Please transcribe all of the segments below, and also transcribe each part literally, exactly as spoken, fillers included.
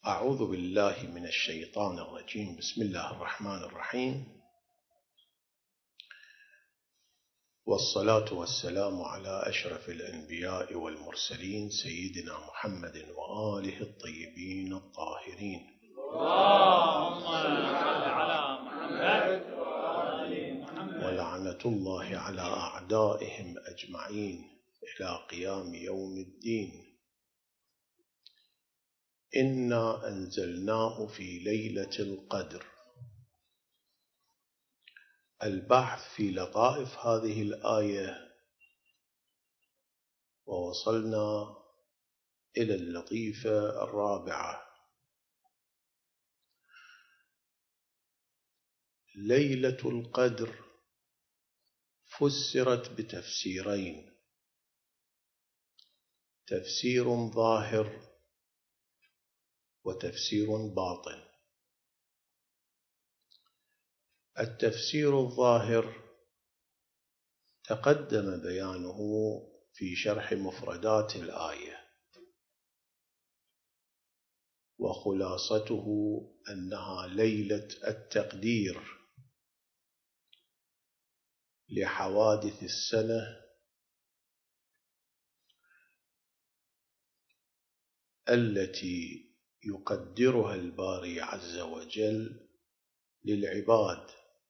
أعوذ بالله من الشيطان الرجيم. بسم الله الرحمن الرحيم، والصلاة والسلام على أشرف الأنبياء والمرسلين سيدنا محمد وآله الطيبين الطاهرين. اللهم صل على محمد وآل محمد. ولعنة الله على أعدائهم أجمعين إلى قيام يوم الدين. إنا أنزلناه في ليلة القدر. البحث في لطائف هذه الآية، ووصلنا إلى اللطيفة الرابعة. ليلة القدر فسرت بتفسيرين: تفسير ظاهر وتفسير باطن. التفسير الظاهر تقدم بيانه في شرح مفردات الآية، وخلاصته أنها ليلة التقدير لحوادث السنة التي يقدرها الباري عز وجل للعباد،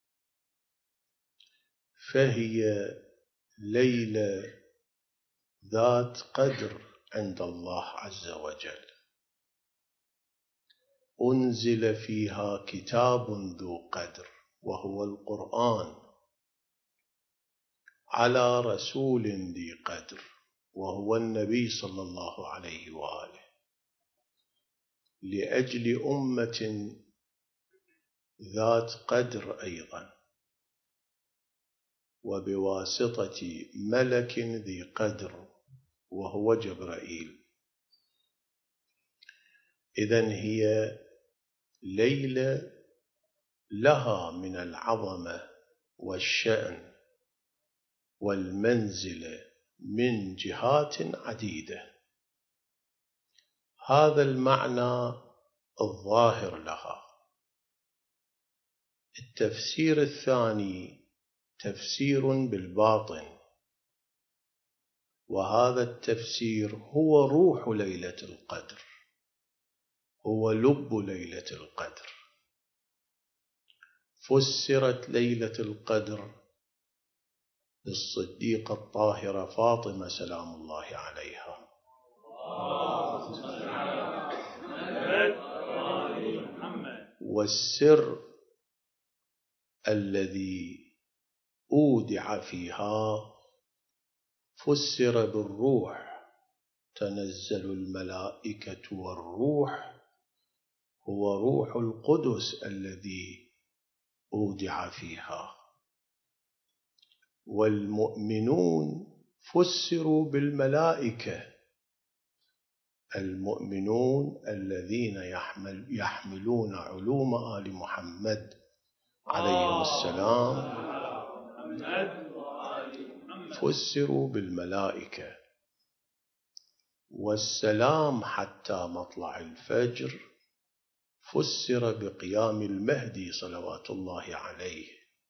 فهي ليلة ذات قدر عند الله عز وجل. أنزل فيها كتاب ذو قدر وهو القرآن، على رسول ذي قدر وهو النبي صلى الله عليه وآله، لأجل أمة ذات قدر أيضا، وبواسطة ملك ذي قدر وهو جبرائيل. إذن هي ليلة لها من العظمة والشأن والمنزلة من جهات عديدة. هذا المعنى الظاهر لها. التفسير الثاني تفسير بالباطن، وهذا التفسير هو روح ليلة القدر، هو لب ليلة القدر. فسرت ليلة القدر بالصديقة الطاهرة فاطمة سلام الله عليها، والسر الذي أودع فيها فسر بالروح. تنزل الملائكة والروح، هو روح القدس الذي أودع فيها. والمؤمنون فسروا بالملائكة، المؤمنون الذين يحمل يحملون علوم آل محمد عليهم السلام فسروا بالملائكة. والسلام حتى مطلع الفجر فسر بقيام المهدي صلوات الله عليه.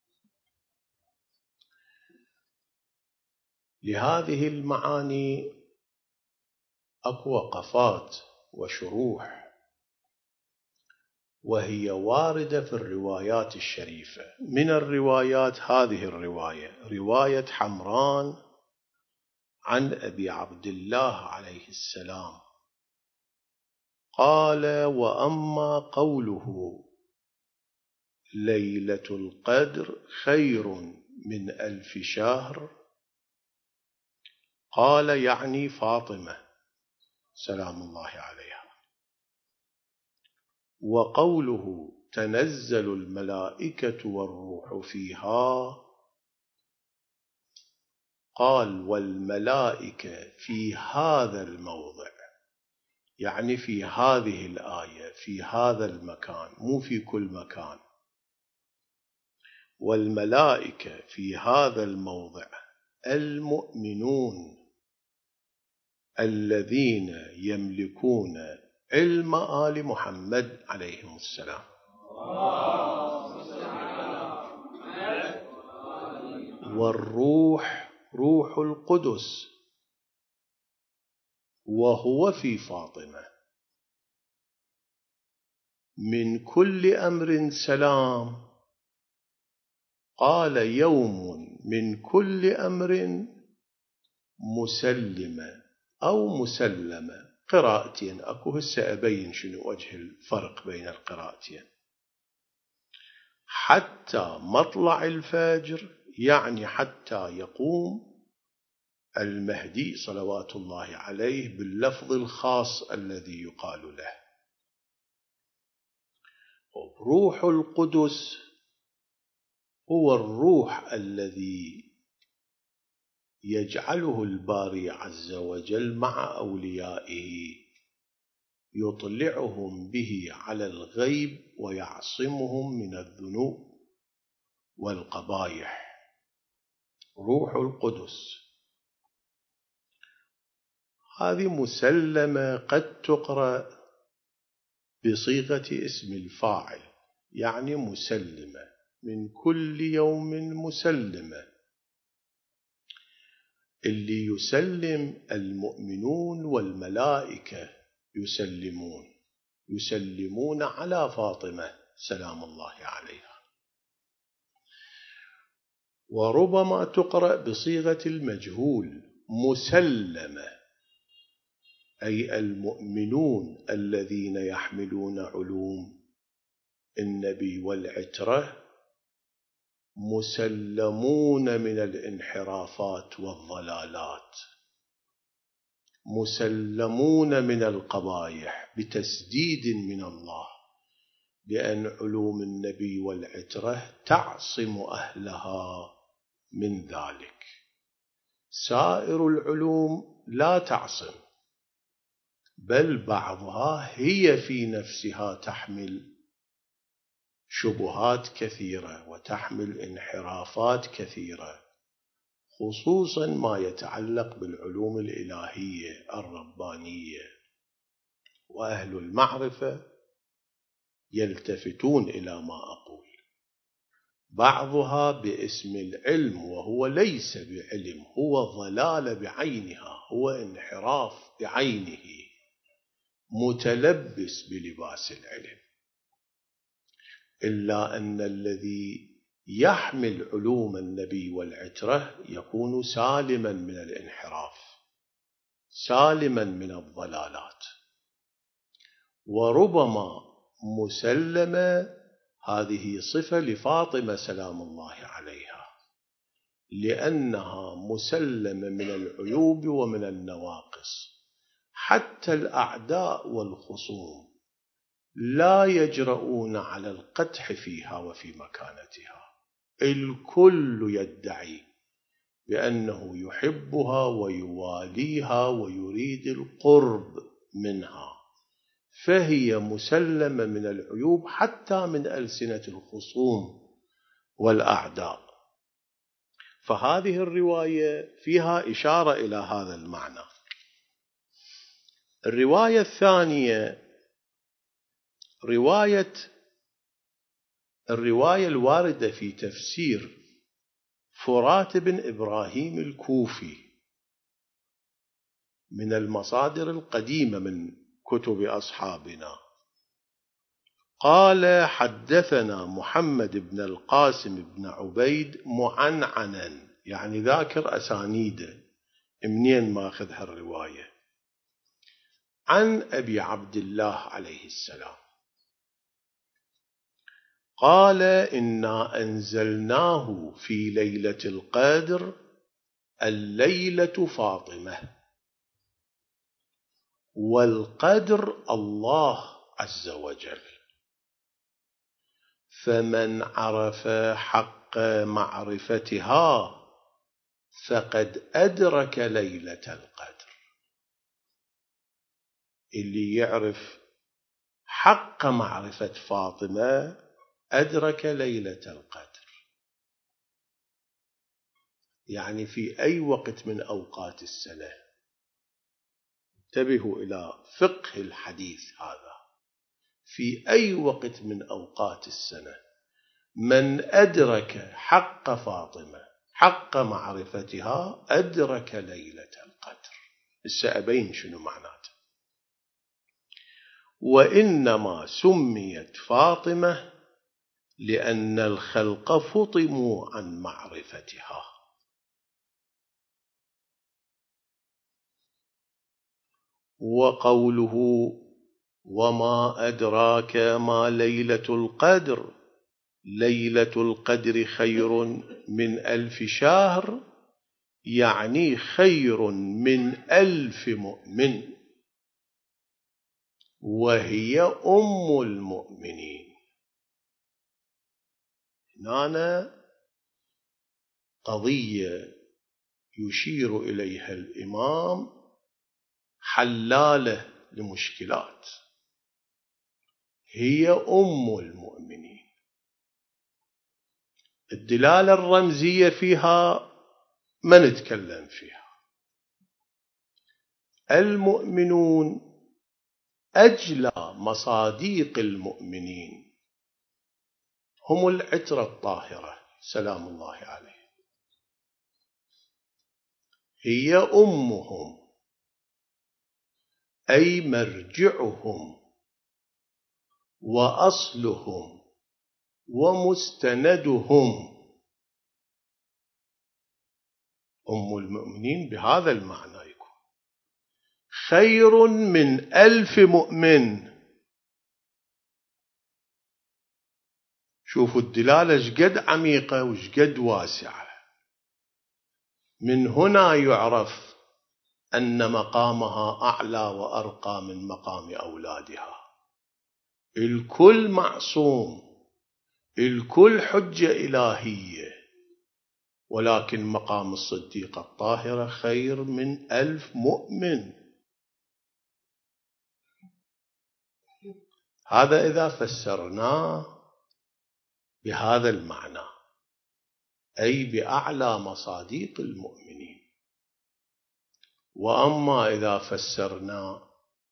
لهذه المعاني أكو وقفات وشروح، وهي واردة في الروايات الشريفة. من الروايات هذه الرواية، رواية حمران عن أبي عبد الله عليه السلام قال: وأما قوله ليلة القدر خير من ألف شهر، قال يعني فاطمة سلام الله عليها. وقوله تنزل الملائكة والروح فيها، قال والملائكة في هذا الموضع، يعني في هذه الآية، في هذا المكان، مو في كل مكان. والملائكة في هذا الموضع المؤمنون الذين يملكون علم آل محمد عليهم السلام. والروح روح القدس وهو في فاطمة من كل أمر سلام. قال يوم من كل أمر مسلمة أو مسلمة، قراءتين أكو، هسه أبين شنو وجه الفرق بين القراءتين. حتى مطلع الفجر يعني حتى يقوم المهدي صلوات الله عليه باللفظ الخاص الذي يقال له. روح القدس هو الروح الذي يجعله الباري عز وجل مع أوليائه، يطلعهم به على الغيب ويعصمهم من الذنوب والقبائح. روح القدس هذه مسلمة، قد تقرأ بصيغة اسم الفاعل، يعني مسلمة، من كل يوم مسلمة. اللي يسلم المؤمنون والملائكة يسلمون يسلمون على فاطمة سلام الله عليها. وربما تقرأ بصيغة المجهول مسلمة، أي المؤمنون الذين يحملون علوم النبي والعترة مسلمون من الانحرافات والضلالات، مسلمون من القبائح بتسديد من الله، لأن علوم النبي والعترة تعصم أهلها من ذلك. سائر العلوم لا تعصم، بل بعضها هي في نفسها تحمل شبهات كثيرة وتحمل انحرافات كثيرة، خصوصا ما يتعلق بالعلوم الإلهية الربانية. وأهل المعرفة يلتفتون إلى ما أقول. بعضها باسم العلم وهو ليس بعلم، هو ضلال بعينها، هو انحراف بعينه متلبس بلباس العلم. إلا أن الذي يحمل علوم النبي والعترة يكون سالما من الانحراف، سالما من الضلالات. وربما مسلمة هذه صفة لفاطمة سلام الله عليها، لأنها مسلمة من العيوب ومن النواقص. حتى الأعداء والخصوم لا يجرؤون على القدح فيها وفي مكانتها. الكل يدعي بأنه يحبها ويواليها ويريد القرب منها، فهي مسلمة من العيوب حتى من ألسنة الخصوم والأعداء. فهذه الرواية فيها إشارة إلى هذا المعنى. الرواية الثانية رواية الرواية الواردة في تفسير فرات بن إبراهيم الكوفي من المصادر القديمة من كتب أصحابنا. قال حدثنا محمد بن القاسم بن عبيد معنعنا، يعني ذاكر أسانيده منين ماخذ هالرواية، عن أبي عبد الله عليه السلام قال إنا أنزلناه في ليلة القدر الليلة فاطمة، والقدر الله عز وجل، فمن عرف حق معرفتها فقد أدرك ليلة القدر. اللي يعرف حق معرفة فاطمة أدرك ليلة القدر. يعني في أي وقت من أوقات السنة انتبهوا إلى فقه الحديث هذا. في أي وقت من أوقات السنة من أدرك حق فاطمة حق معرفتها أدرك ليلة القدر. سأبين شنو معناته. وإنما سميت فاطمة لأن الخلق فطموا عن معرفتها. وقوله وما أدراك ما ليلة القدر، ليلة القدر خير من ألف شهر، يعني خير من ألف مؤمن، وهي أم المؤمنين. هنا قضية يشير إليها الإمام حلالة لمشكلات. هي أم المؤمنين. الدلالة الرمزية فيها ما نتكلم فيها. المؤمنون أجلى مصاديق المؤمنين هم العترة الطاهرة سلام الله عليه. هي أمهم أي مرجعهم وأصلهم ومستندهم. أم المؤمنين بهذا المعنى يكون خير من ألف مؤمن. شوفوا الدلالة شقد عميقة وشقد واسعة. من هنا يعرف أن مقامها أعلى وأرقى من مقام أولادها. الكل معصوم، الكل حجة إلهية، ولكن مقام الصديقة الطاهرة خير من ألف مؤمن. هذا إذا فسرناه بهذا المعنى، أي بأعلى مصاديق المؤمنين. وأما إذا فسرنا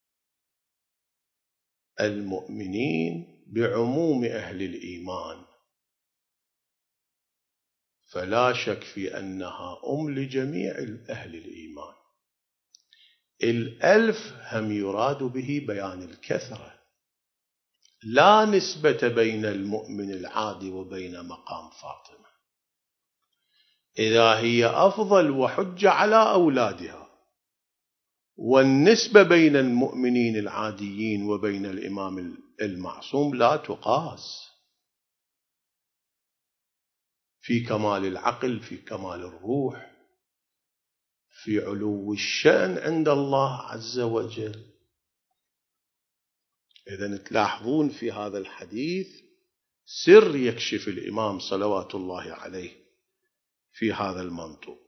المؤمنين بعموم أهل الإيمان فلا شك في أنها أم لجميع أهل الإيمان. الألف هم يراد به بيان الكثرة، لا نسبة بين المؤمن العادي وبين مقام فاطمة. إذا هي أفضل وحجة على أولادها، والنسبة بين المؤمنين العاديين وبين الإمام المعصوم لا تقاس في كمال العقل، في كمال الروح، في علو الشأن عند الله عز وجل. إذن تلاحظون في هذا الحديث سر يكشف الإمام صلوات الله عليه في هذا المنطق.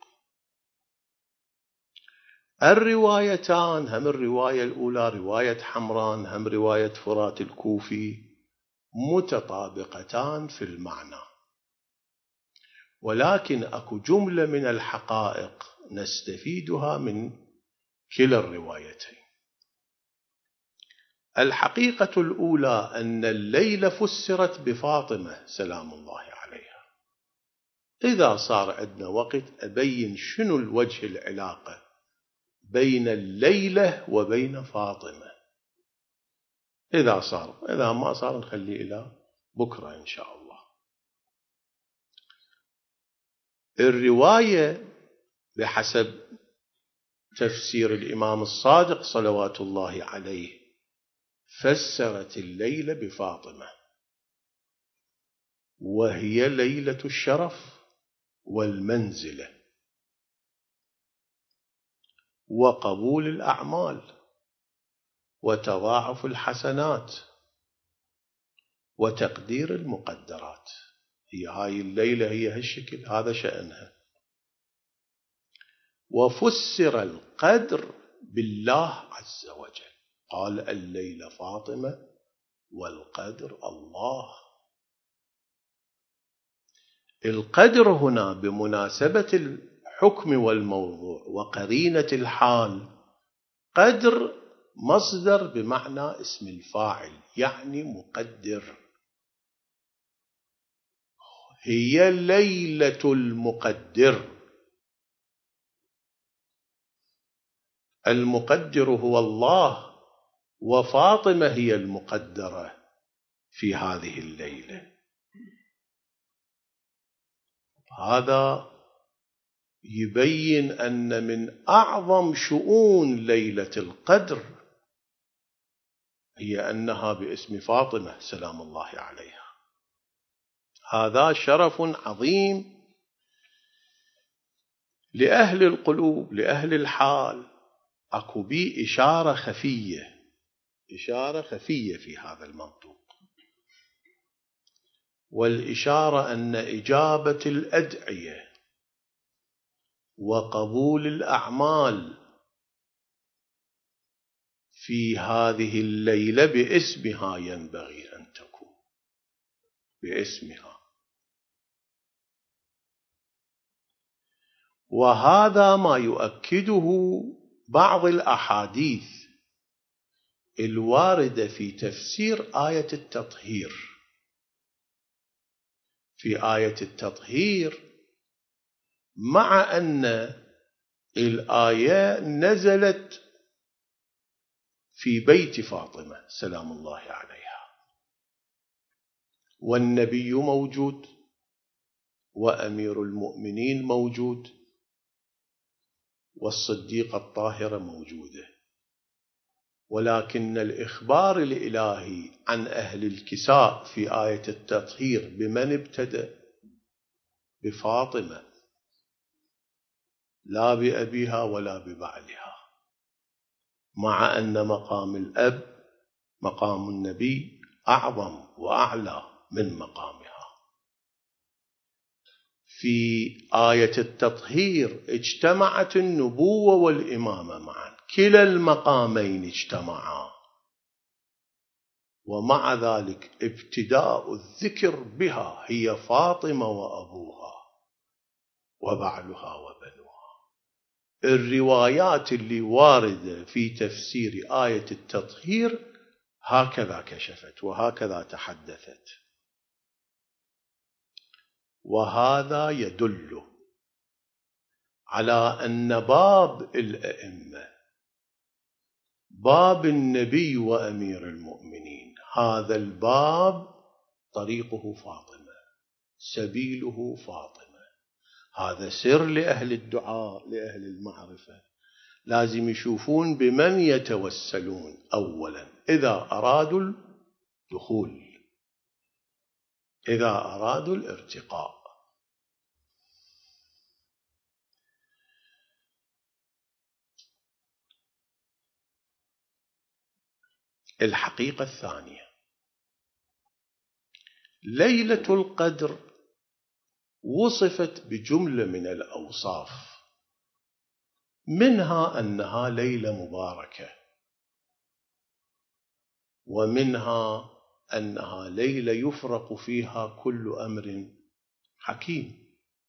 الروايتان، هم الرواية الأولى رواية حمران هم رواية فرات الكوفي، متطابقتان في المعنى، ولكن أكو جملة من الحقائق نستفيدها من كلا الروايتين. الحقيقة الأولى أن الليلة فسرت بفاطمة سلام الله عليها. إذا صار عندنا وقت أبين شنو الوجه العلاقة بين الليلة وبين فاطمة، إذا صار. إذا ما صار نخليه إلى بكرة إن شاء الله. الرواية بحسب تفسير الإمام الصادق صلوات الله عليه فسرت الليلة بفاطمة، وهي ليلة الشرف والمنزلة وقبول الأعمال وتضاعف الحسنات وتقدير المقدرات. هي هاي الليلة هي هالشكل، هذا شأنها. وفسر القدر بالله عز وجل، قال الليلة فاطمة والقدر الله. القدر هنا بمناسبة الحكم والموضوع وقرينة الحال قدر مصدر بمعنى اسم الفاعل، يعني مقدر. هي ليلة المقدر. المقدر هو الله، وفاطمة هي المقدرة في هذه الليلة. هذا يبين أن من أعظم شؤون ليلة القدر هي أنها باسم فاطمة سلام الله عليها. هذا شرف عظيم لأهل القلوب، لأهل الحال. أكو بي إشارة خفية، إشارة خفية في هذا المنطوق، والإشارة أن إجابة الأدعية وقبول الأعمال في هذه الليلة باسمها ينبغي أن تكون، باسمها. وهذا ما يؤكده بعض الأحاديث الواردة في تفسير آية التطهير. في آية التطهير، مع أن الآية نزلت في بيت فاطمة سلام الله عليها، والنبي موجود، وأمير المؤمنين موجود، والصديقة الطاهرة موجودة، ولكن الإخبار الإلهي عن أهل الكساء في آية التطهير بمن ابتدأ؟ بفاطمة، لا بأبيها ولا ببعلها، مع أن مقام الأب مقام النبي أعظم وأعلى من مقامها. في آية التطهير اجتمعت النبوة والإمامة معا، كلا المقامين اجتمعا، ومع ذلك ابتداء الذكر بها هي فاطمة وأبوها وبعلها وبنوها. الروايات اللي واردة في تفسير آية التطهير هكذا كشفت وهكذا تحدثت، وهذا يدل على أن باب الأئمة، باب النبي وأمير المؤمنين، هذا الباب طريقه فاطمة، سبيله فاطمة. هذا سر لأهل الدعاء، لأهل المعرفة، لازم يشوفون بمن يتوسلون أولا إذا أرادوا الدخول، إذا أرادوا الارتقاء. الحقيقة الثانية، ليلة القدر وصفت بجملة من الأوصاف، منها أنها ليلة مباركة، ومنها أنها ليلة يفرق فيها كل أمر حكيم،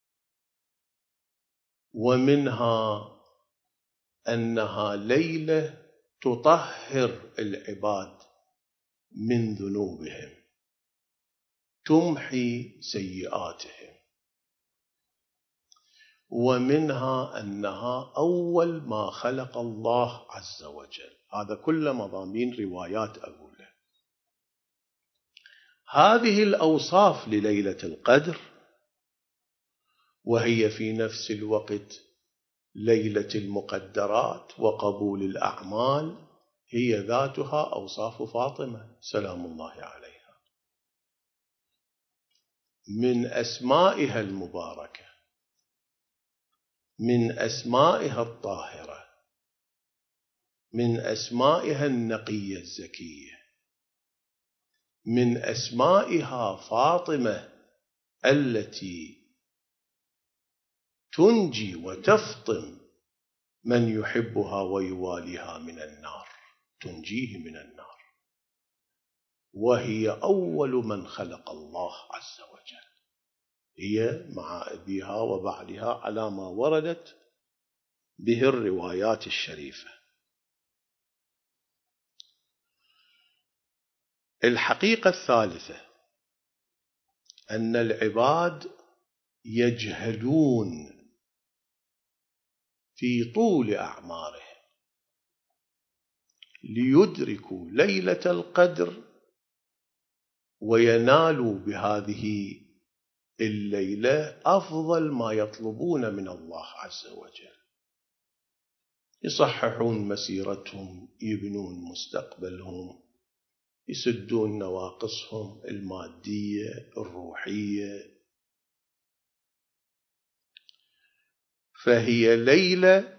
ومنها أنها ليلة تطهر العباد من ذنوبهم، تمحي سيئاتهم، ومنها أنها أول ما خلق الله عز وجل. هذا كله مضامين روايات أقوله. هذه الأوصاف لليلة القدر، وهي في نفس الوقت ليلة المقدرات وقبول الأعمال، هي ذاتها أوصاف فاطمة سلام الله عليها. من أسمائها المباركة، من أسمائها الطاهرة، من أسمائها النقية الزكية، من أسمائها فاطمة التي تنجي وتفطم من يحبها ويواليها من النار، تنجيه من النار، وهي أول من خلق الله عز وجل، هي مع أبيها وبعلها على ما وردت به الروايات الشريفة. الحقيقة الثالثة أن العباد يجهدون في طول أعمارهم ليدركوا ليلة القدر وينالوا بهذه الليلة أفضل ما يطلبون من الله عز وجل، يصححون مسيرتهم، يبنون مستقبلهم، يسدون نواقصهم المادية الروحية. فهي ليلة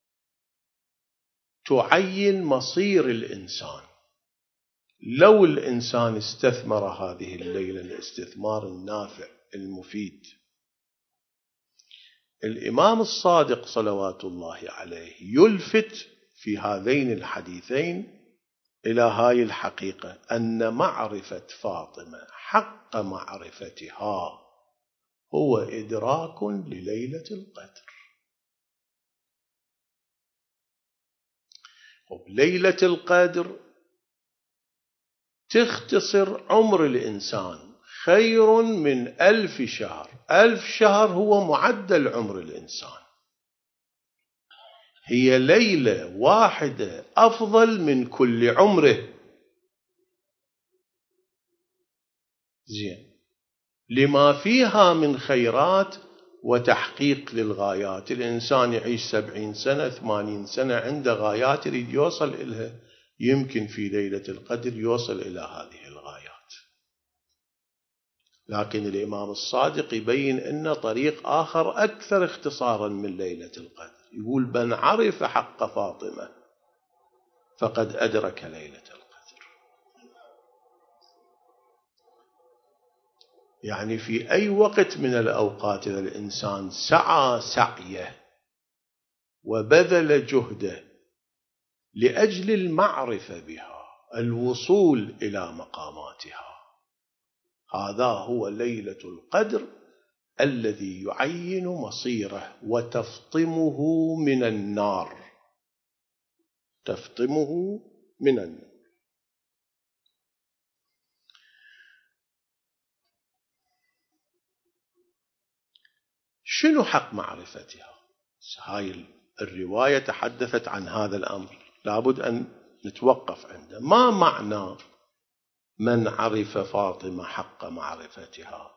تعين مصير الإنسان. لو الإنسان استثمر هذه الليلة الاستثمار النافع المفيد. الإمام الصادق صلوات الله عليه يلفت في هذين الحديثين إلى هاي الحقيقة، أن معرفة فاطمة حق معرفتها هو إدراك لليلة القدر. ليلة القدر تختصر عمر الإنسان، خير من ألف شهر. ألف شهر هو معدل عمر الإنسان. هي ليلة واحدة أفضل من كل عمره. زين، لما فيها من خيرات وتحقيق للغايات. الإنسان يعيش سبعين سنة ثمانين سنة، عنده غايات يريد يوصل إلها، يمكن في ليلة القدر يوصل إلى هذه الغايات. لكن الإمام الصادق يبين أن طريق آخر أكثر اختصارا من ليلة القدر. يقول: من عرف حق فاطمة فقد أدرك ليلة القدر. يعني في أي وقت من الأوقات إذا الإنسان سعى سعيه وبذل جهده لأجل المعرفة بها، الوصول إلى مقاماتها، هذا هو ليلة القدر الذي يعين مصيره وتفطمه من النار. تفطمه من النار. شنو حق معرفتها؟ هاي الرواية تحدثت عن هذا الأمر، لابد أن نتوقف عنده. ما معنى من عرف فاطمة حق معرفتها؟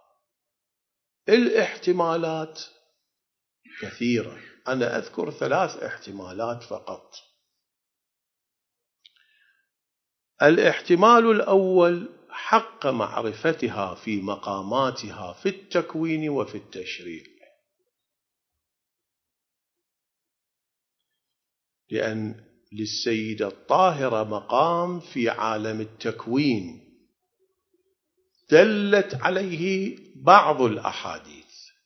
الاحتمالات كثيرة، أنا أذكر ثلاث احتمالات فقط. الاحتمال الأول حق معرفتها في مقاماتها في التكوين وفي التشريع، لأن للسيدة الطاهرة مقام في عالم التكوين دلت عليه بعض الأحاديث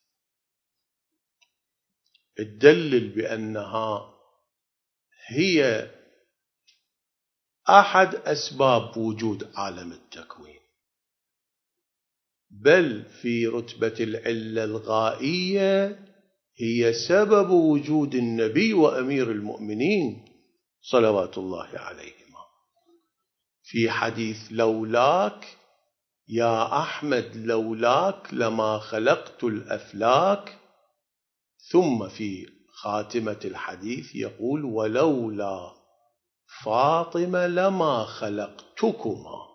تدلل بأنها هي أحد أسباب وجود عالم التكوين، بل في رتبة العلة الغائية هي سبب وجود النبي وأمير المؤمنين صلوات الله عليهما. في حديث لولاك يا أحمد لولاك لما خلقت الأفلاك، ثم في خاتمة الحديث يقول ولولا فاطمة لما خلقتكما.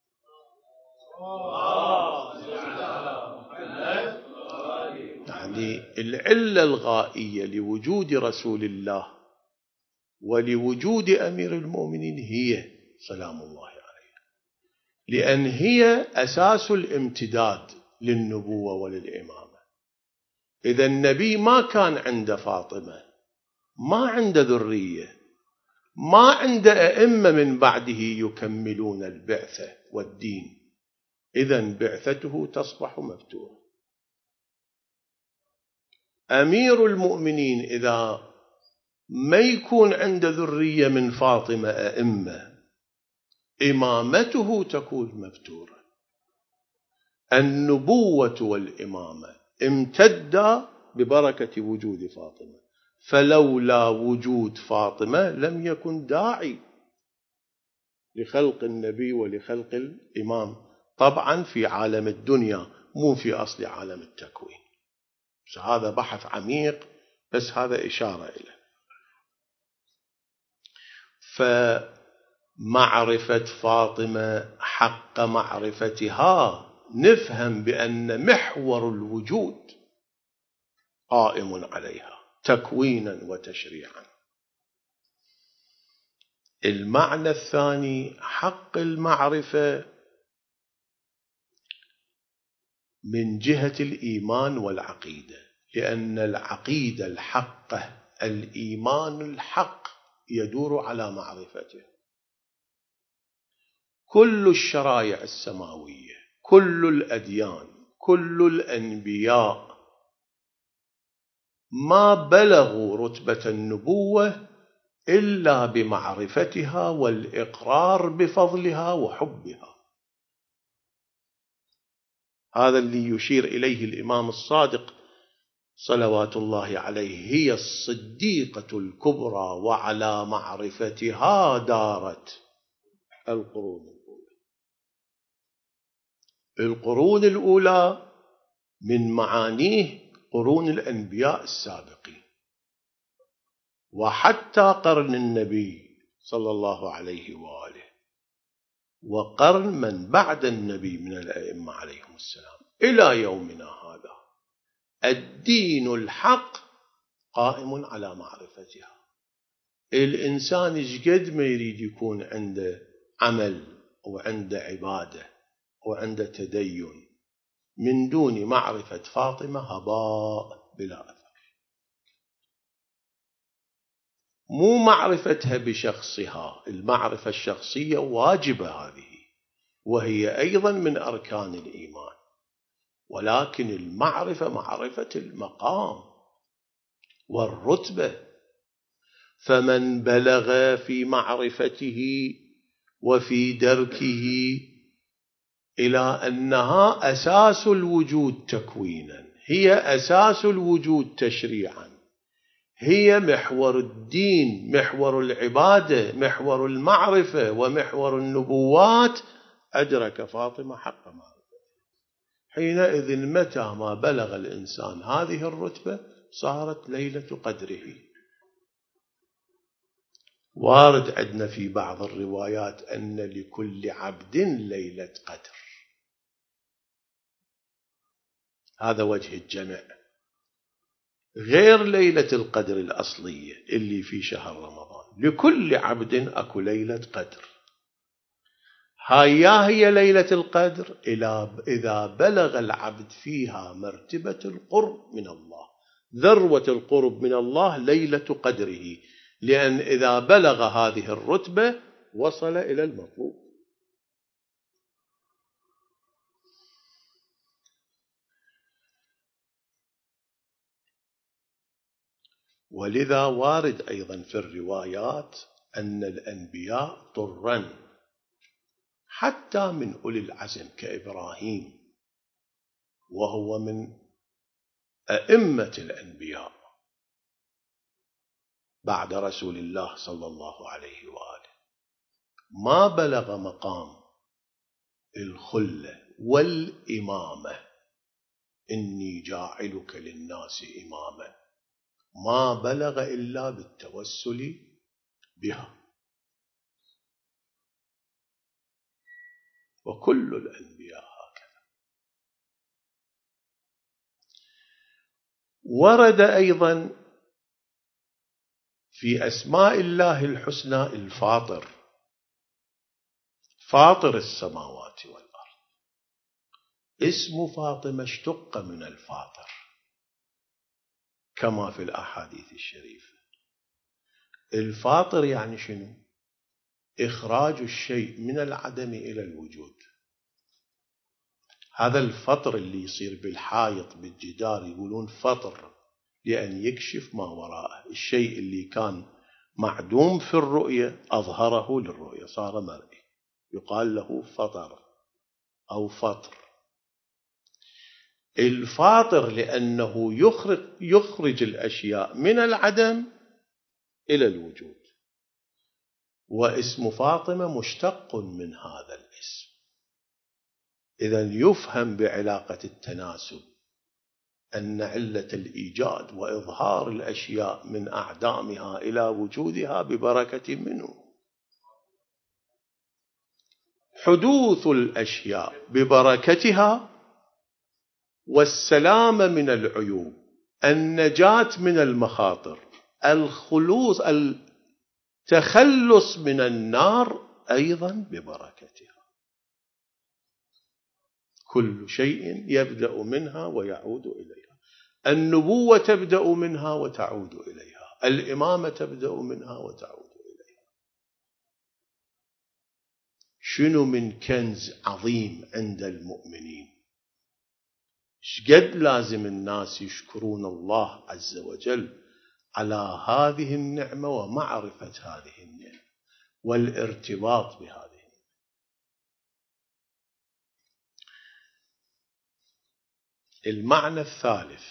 يعني العلة الغائية لوجود رسول الله ولوجود أمير المؤمنين هي سلام الله عليه، لأن هي أساس الامتداد للنبوة وللإمامة. إذا النبي ما كان عند فاطمة، ما عنده ذرية، ما عنده أئمة من بعده يكملون البعثة والدين، إذا بعثته تصبح مفتوحة. أمير المؤمنين إذا ما يكون عنده ذرية من فاطمة أئمة، إمامته تكون مفتورة. النبوة والإمامة امتد ببركة وجود فاطمة، فلولا وجود فاطمة لم يكن داعي لخلق النبي ولخلق الإمام، طبعا في عالم الدنيا مو في أصل عالم التكوين. بس هذا بحث عميق، بس هذا إشارة إليه. فمعرفة فاطمة حق معرفتها نفهم بأن محور الوجود قائم عليها تكوينا وتشريعا. المعنى الثاني حق المعرفة من جهة الإيمان والعقيدة، لأن العقيدة الحقة الإيمان الحق يدور على معرفته. كل الشرائع السماوية، كل الأديان، كل الأنبياء ما بلغوا رتبة النبوة إلا بمعرفتها والإقرار بفضلها وحبها. هذا اللي يشير إليه الإمام الصادق صلوات الله عليه، هي الصديقة الكبرى وعلى معرفتها دارت القرون الأولى. القرون الأولى من معانيه قرون الأنبياء السابقين، وحتى قرن النبي صلى الله عليه وآله، وقرن من بعد النبي من الأئمة عليهم السلام إلى يومنا هذا. الدين الحق قائم على معرفتها. الإنسان إجقد ما يريد يكون عنده عمل وعنده عبادة وعنده تدين، من دون معرفة فاطمة هباء بلا أثر. مو معرفتها بشخصها، المعرفة الشخصية واجبة هذه، وهي أيضا من أركان الإيمان، ولكن المعرفة معرفة المقام والرتبة. فمن بلغ في معرفته وفي دركه إلى أنها أساس الوجود تكوينا، هي أساس الوجود تشريعا، هي محور الدين، محور العبادة، محور المعرفة ومحور النبوات، أدرك فاطمة حق معرفة. حينئذ متى ما بلغ الإنسان هذه الرتبة صارت ليلة قدره. وارد عندنا في بعض الروايات أن لكل عبد ليلة قدر، هذا وجه الجمع، غير ليلة القدر الأصلية اللي في شهر رمضان. لكل عبد أكو ليلة قدر، هاي هي ليلة القدر إذا بلغ العبد فيها مرتبة القرب من الله، ذروة القرب من الله ليلة قدره، لأن إذا بلغ هذه الرتبة وصل إلى المطلوب. ولذا وارد أيضا في الروايات أن الأنبياء طرًا حتى من أولي العزم كإبراهيم، وهو من أئمة الأنبياء بعد رسول الله صلى الله عليه وآله، ما بلغ مقام الخلة والإمامة، إني جاعلك للناس إماما، ما بلغ إلا بالتوسل بها. وكل الأنبياء هكذا. ورد أيضا في أسماء الله الحسنى الفاطر، فاطر السماوات والأرض. اسم فاطمة اشتق من الفاطر كما في الأحاديث الشريفة. الفاطر يعني شنو؟ إخراج الشيء من العدم إلى الوجود. هذا الفطر اللي يصير بالحائط بالجدار يقولون فطر، لأن يكشف ما وراءه. الشيء اللي كان معدوم في الرؤية أظهره للرؤية، صار مرئي، يقال له فطر أو فطر. الفاطر لأنه يخرج, يخرج الأشياء من العدم إلى الوجود. واسم فاطمة مشتق من هذا الاسم. إذن يفهم بعلاقة التناسب أن علة الإيجاد وإظهار الأشياء من أعدامها إلى وجودها ببركة منه. حدوث الأشياء ببركتها، والسلامة من العيوب، النجاة من المخاطر، الخلوص، التخلص من النار أيضا ببركتها. كل شيء يبدأ منها ويعود إليها. النبوة تبدأ منها وتعود إليها، الإمامة تبدأ منها وتعود إليها. شنو من كنز عظيم عند المؤمنين. شقد لازم الناس يشكرون الله عز وجل على هذه النعمة ومعرفة هذه النعمة والارتباط بهذه النعمة. المعنى الثالث: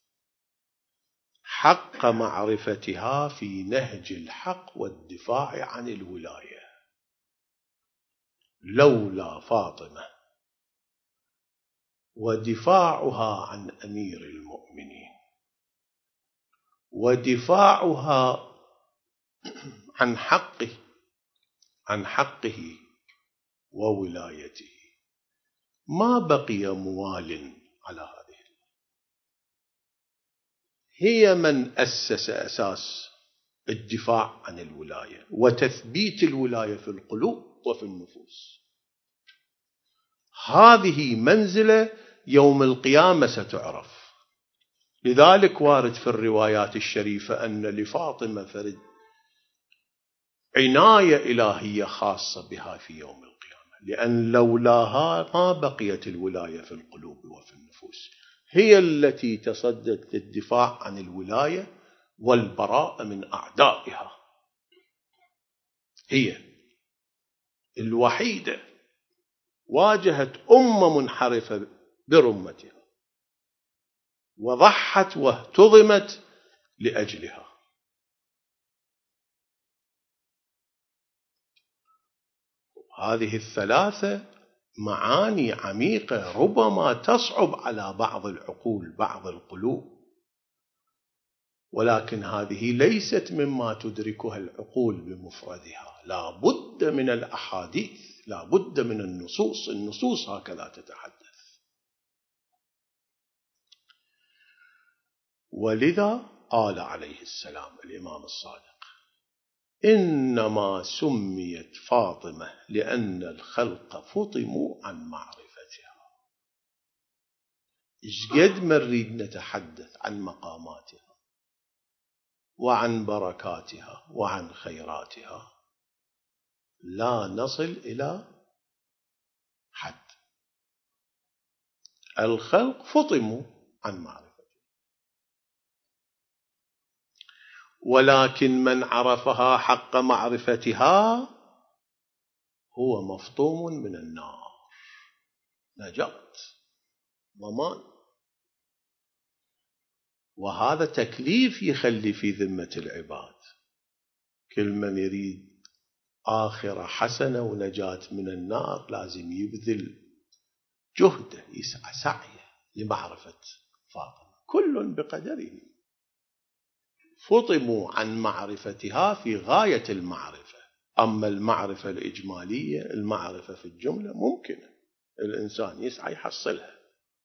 حق معرفتها في نهج الحق والدفاع عن الولاية. لولا فاطمة ودفاعها عن أمير المؤمنين ودفاعها عن حقه عن حقه وولايته ما بقي موال على هذه. هي من أسس أساس الدفاع عن الولاية وتثبيت الولاية في القلوب وفي النفوس. هذه منزلة يوم القيامة ستعرف. لذلك وارد في الروايات الشريفة أن لفاطمة فرد عناية إلهية خاصة بها في يوم القيامة، لأن لولاها ما بقيت الولاية في القلوب وفي النفوس. هي التي تصدت للدفاع عن الولاية والبراءة من أعدائها. هي الوحيدة واجهت أمة منحرفة برمتها وضحت واهتضمت لأجلها. هذه الثلاثة معاني عميقة ربما تصعب على بعض العقول بعض القلوب، ولكن هذه ليست مما تدركها العقول بمفردها. لا بد من الأحاديث، لا بد من النصوص. النصوص هكذا تتحدث. ولذا قال عليه السلام الإمام الصادق: إنما سميت فاطمة لأن الخلق فطموا عن معرفتها. إشقد ما نريد نتحدث عن مقاماتها وعن بركاتها وعن خيراتها لا نصل إلى حد. الخلق فطموا عن معرفتها، ولكن من عرفها حق معرفتها هو مفطوم من النار. نجاة، ضمان. وهذا تكليف يخلي في ذمة العباد. كل من يريد آخرة حسنة ونجاة من النار لازم يبذل جهده، يسعى سعيه لمعرفة فاطمة. كل بقدره. فطموا عن معرفتها في غاية المعرفة. أما المعرفة الإجمالية، المعرفة في الجملة ممكنة الإنسان يسعى يحصلها.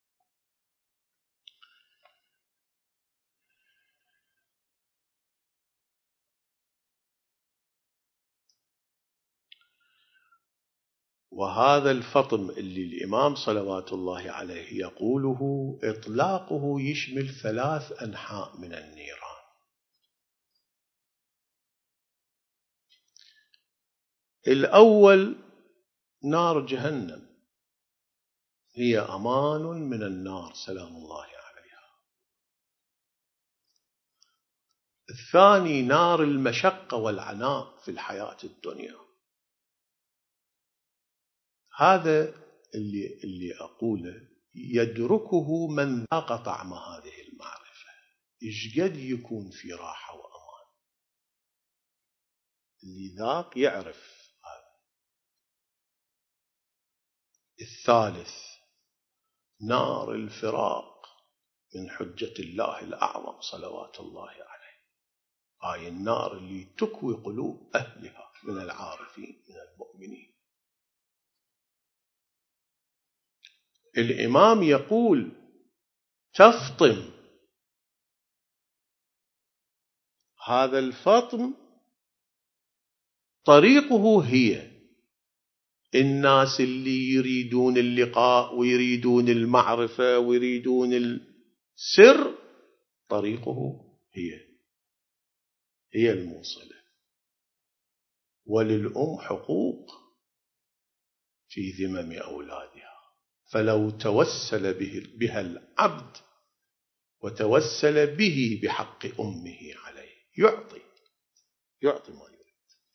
وهذا الفطم اللي الإمام صلوات الله عليه يقوله إطلاقه يشمل ثلاث أنحاء من النيران. الأول نار جهنم، هي أمان من النار سلام الله عليها. الثاني نار المشقة والعناء في الحياة الدنيا. هذا اللي, اللي أقوله يدركه من ذاق طعم هذه المعرفة. إيش قد يكون في راحة وأمان. اللي ذاق يعرف هذا. الثالث نار الفراق من حجة الله الأعظم صلوات الله عليه، هاي النار اللي تكوي قلوب أهلها من العارفين من المؤمنين. الإمام يقول تفطم، هذا الفطم طريقه هي الناس اللي يريدون اللقاء ويريدون المعرفة ويريدون السر، طريقه هي هي الموصلة. وللأم حقوق في ذمم أولادها، فلو توسل به بها العبد وتوسل به بحق أمه عليه يعطي يعطي ما يريد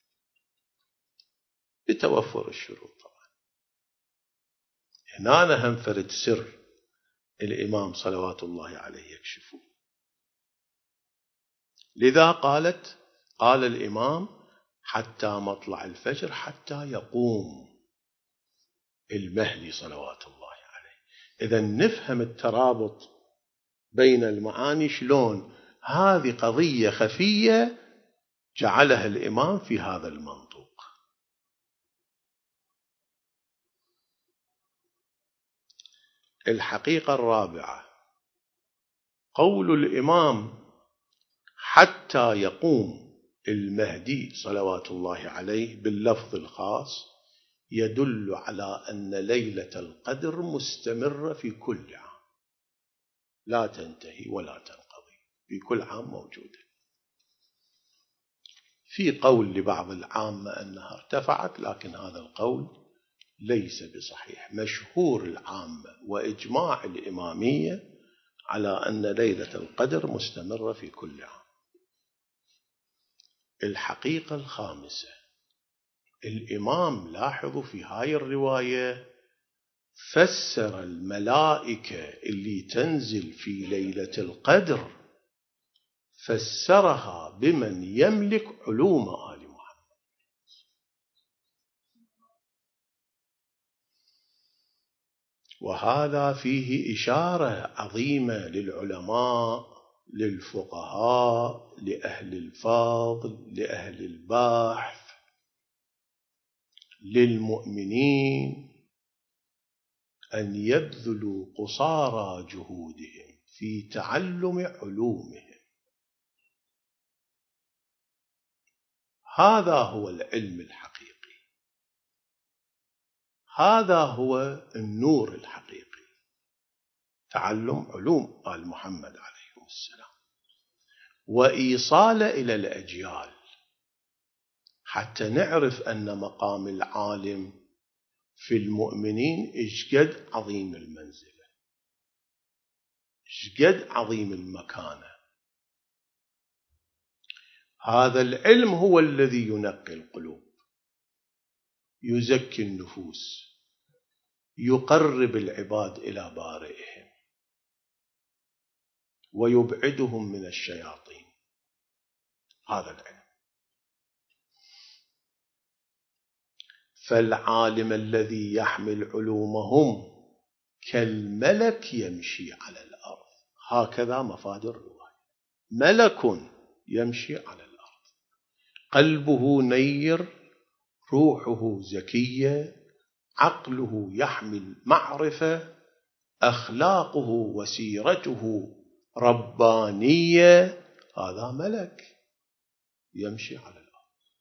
بتوفر الشروط. طبعا هنا هم فرد سر الإمام صلوات الله عليه يكشفه. لذا قالت قال الإمام حتى مطلع الفجر حتى يقوم المهدي صلوات الله عليه. إذا نفهم الترابط بين المعاني شلون هذه قضية خفية جعلها الإمام في هذا المنطوق. الحقيقة الرابعة قول الإمام حتى يقوم المهدي صلوات الله عليه باللفظ الخاص يدل على أن ليلة القدر مستمرة في كل عام، لا تنتهي ولا تنقضي، في كل عام موجودة. في قول لبعض العامة أنها ارتفعت، لكن هذا القول ليس بصحيح. مشهور العامة وإجماع الإمامية على أن ليلة القدر مستمرة في كل عام. الحقيقة الخامسة الإمام لاحظوا في هاي الرواية فسر الملائكة اللي تنزل في ليلة القدر فسرها بمن يملك علوم آل محمد. وهذا فيه إشارة عظيمة للعلماء للفقهاء لأهل الفضل لأهل البحث للمؤمنين أن يبذلوا قصارى جهودهم في تعلم علومهم. هذا هو العلم الحقيقي، هذا هو النور الحقيقي، تعلم علوم آل محمد عليه السلام وإيصاله إلى الأجيال حتى نعرف أن مقام العالم في المؤمنين إشقد عظيم المنزلة، إشقد عظيم المكانة. هذا العلم هو الذي ينقي القلوب، يزكي النفوس، يقرب العباد إلى بارئهم ويبعدهم من الشياطين. هذا العلم. فالعالم الذي يحمل علومهم كالملك يمشي على الأرض، هكذا مفاد الرواية. ملك يمشي على الأرض، قلبه نير، روحه زكية، عقله يحمل معرفة، أخلاقه وسيرته ربانية، هذا ملك يمشي على الأرض.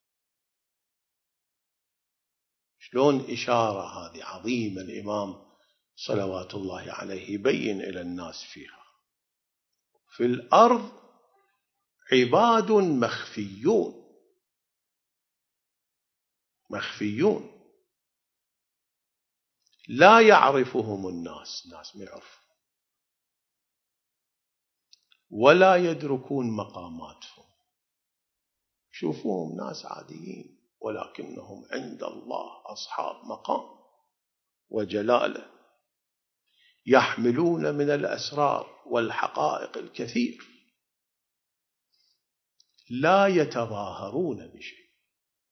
شلون إشارة هذه عظيمة الإمام صلوات الله عليه يبين إلى الناس فيها. في الأرض عباد مخفيون، مخفيون لا يعرفهم الناس، ناس ما يعرفون ولا يدركون مقاماتهم، شوفوهم ناس عاديين ولكنهم عند الله أصحاب مقام وجلاله، يحملون من الأسرار والحقائق الكثير، لا يتظاهرون بشيء،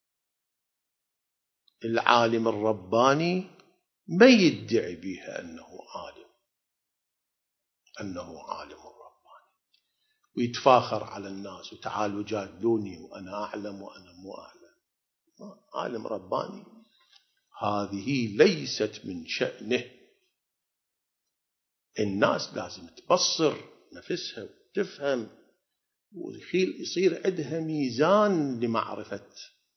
العالم الرباني ما يدعي بها أنه عالم أنه عالم رباني ويتفاخر على الناس وتعالوا جادلوني وأنا أعلم وأنا مو أعلم. عالم رباني هذه ليست من شأنه. الناس لازم تبصر نفسها وتفهم ويصير عندها ميزان لمعرفة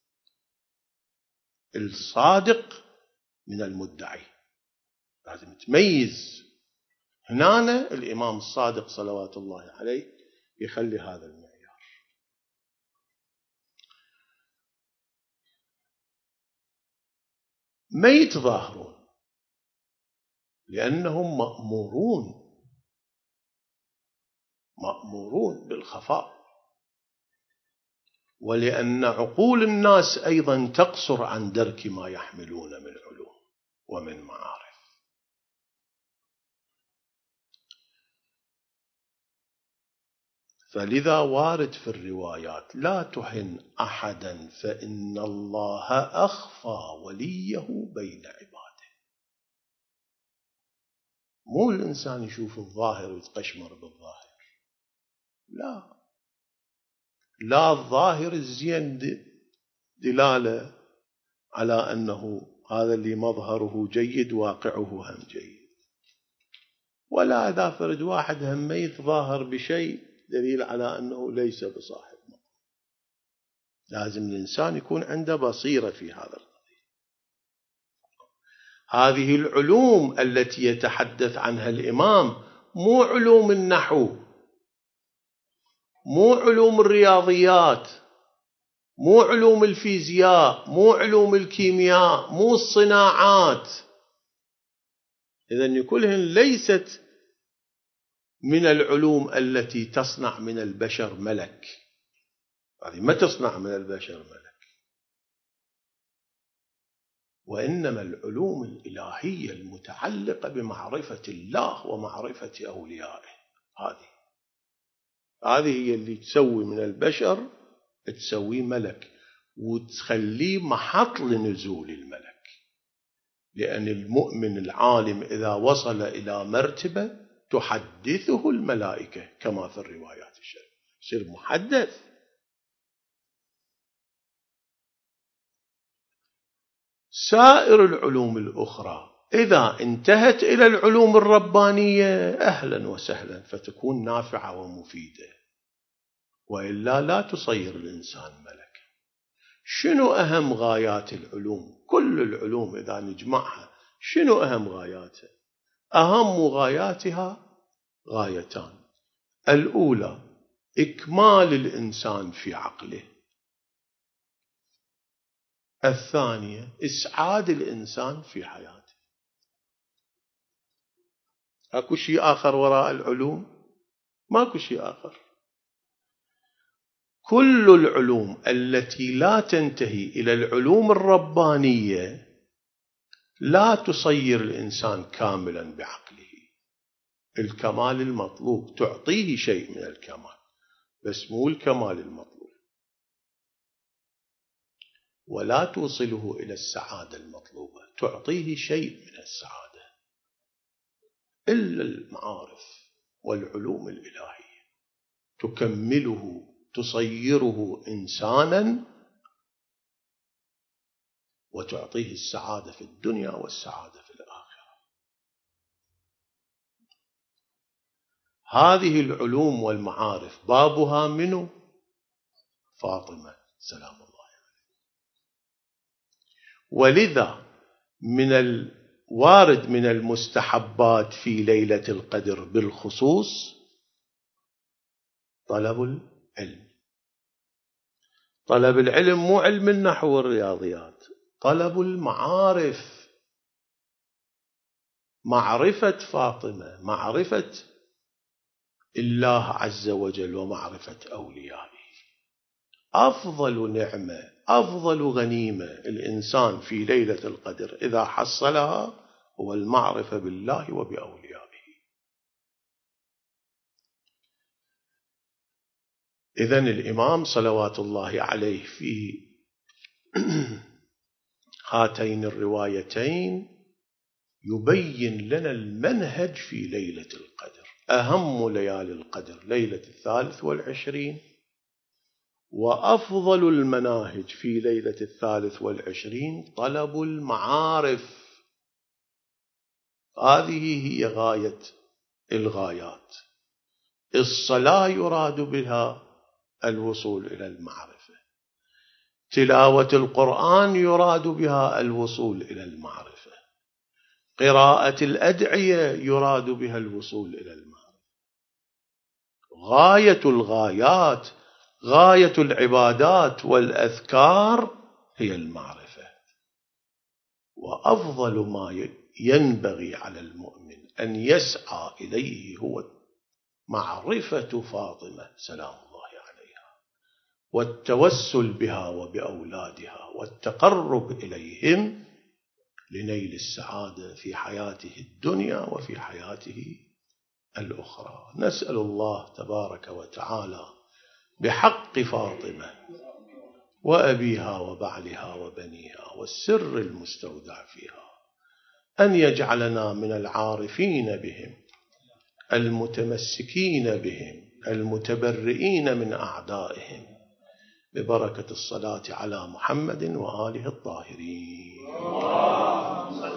الصادق من المدعي. لازم تميز. هنا الإمام الصادق صلوات الله عليه يخلي هذا المعيار. ما يتظاهرون لأنهم مأمورون مأمورون بالخفاء، ولأن عقول الناس أيضا تقصر عن درك ما يحملون من علوم ومن معارف. فلذا وارد في الروايات لا تهن أحدا فإن الله أخفى وليه بين عباده. مو الإنسان يشوف الظاهر ويتقشمر بالظاهر، لا لا الظاهر الزين دلالة على أنه هذا اللي مظهره جيد واقعه هم جيد، ولا إذا فرد واحد هم ما يتظاهر بشيء دليل على أنه ليس بصاحب مقام. لازم الإنسان يكون عنده بصيرة في هذا القضية. هذه العلوم التي يتحدث عنها الإمام مو علوم النحو، مو علوم الرياضيات، مو علوم الفيزياء، مو علوم الكيمياء، مو الصناعات. إذن كلهن ليست من العلوم التي تصنع من البشر ملك. هذه ما تصنع من البشر ملك، وإنما العلوم الإلهية المتعلقة بمعرفة الله ومعرفة أوليائه. هذه هذه هي اللي تسوي من البشر تسوي ملك وتخليه محط لنزول الملك. لأن المؤمن العالم إذا وصل إلى مرتبة تحدثه الملائكة كما في الروايات الشريفة، يصير محدث. سائر العلوم الأخرى إذا انتهت إلى العلوم الربانية أهلا وسهلا فتكون نافعة ومفيدة، وإلا لا تصير الإنسان ملك. شنو أهم غايات العلوم؟ كل العلوم إذا نجمعها شنو أهم غاياتها؟ أهم غاياتها غايتان: الأولى إكمال الإنسان في عقله، الثانية إسعاد الإنسان في حياته. أكو شيء آخر وراء العلوم؟ ماكو شيء آخر. كل العلوم التي لا تنتهي إلى العلوم الربانية لا تصير الإنسان كاملا بعقله. الكمال المطلوب تعطيه شيء من الكمال، بس مو الكمال المطلوب، ولا توصله إلى السعادة المطلوبة، تعطيه شيء من السعادة. إلا المعارف والعلوم الإلهية تكمله، تصيره إنسانا وتعطيه السعادة في الدنيا والسعادة في الآخرة. هذه العلوم والمعارف بابها منه فاطمة سلام الله عليها. ولذا من الوارد من المستحبات في ليلة القدر بالخصوص طلب العلم. طلب العلم مو علم النحو والرياضيات، طلب المعارف، معرفة فاطمة، معرفة الله عز وجل ومعرفة أوليائه. أفضل نعمة، أفضل غنيمة الإنسان في ليلة القدر إذا حصلها هو المعرفة بالله وبأوليائه. إذن الإمام صلوات الله عليه في هاتين الروايتين يبين لنا المنهج في ليلة القدر. أهم ليالي القدر ليلة الثالث والعشرين، وأفضل المناهج في ليلة الثالث والعشرين طلب المعارف. هذه هي غاية الغايات. الصلاة يراد بها الوصول إلى المعرفة، تلاوة القرآن يراد بها الوصول إلى المعرفة، قراءة الأدعية يراد بها الوصول إلى المعرفة. غاية الغايات، غاية العبادات والأذكار هي المعرفة. وأفضل ما ينبغي على المؤمن أن يسعى إليه هو معرفة فاطمة سلام الله عليها، والتوسل بها وبأولادها، والتقرب إليهم لنيل السعادة في حياته الدنيا وفي حياته الأخرى. نسأل الله تبارك وتعالى بحق فاطمة وأبيها وبعلها وبنيها والسر المستودع فيها أن يجعلنا من العارفين بهم، المتمسكين بهم، المتبرئين من أعدائهم، ببركة الصلاة على محمد وآله الطاهرين.